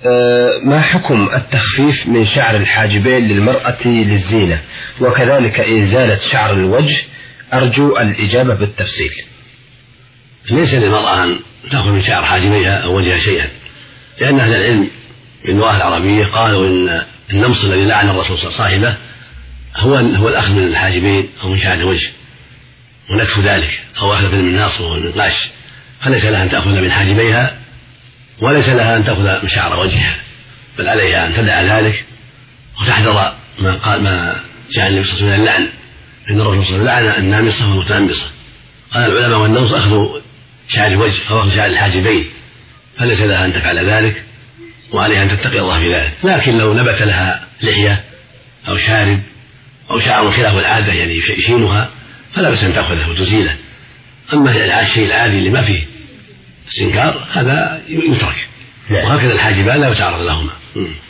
ما حكم التخفيف من شعر الحاجبين للمرأة للزينة، وكذلك إزالة شعر الوجه؟ أرجو الإجابة بالتفصيل. ليس للمرأة أن تأخذ من شعر حاجبيها أو وجهها شيئا، لأن أهل العلم من اللغة العربية قالوا إن النمص الذي لعن الرسول صاحبه هو الأخذ من الحاجبين أو من شعر الوجه ونكف ذلك، أو أخذ من الناص والنقاش، فليس لها أن تأخذ من حاجبيها وليس لها أن تأخذ من شعر وجهها، بل عليها أن تدع ذلك وتحذر ما جاء النبي صلى الله عليه وسلم من اللعن، إن الرسول صلى الله عليه وسلم لعن النامصة والمتنمصة. قال العلماء والنمص أخذ شعر الوجه أو أخذ شعر الحاجبين، فليس لها أن تفعل ذلك وعليها أن تتقي الله في ذلك. لكن لو نبت لها لحية أو شارب أو شعر خلاف العادة يعني يشينها فلا بأس أن تأخذه وتزيله. أما الشيء العادي اللي ما فيه استنكار هذا يترك، وهكذا الحاجبان لا يتعرض لهما.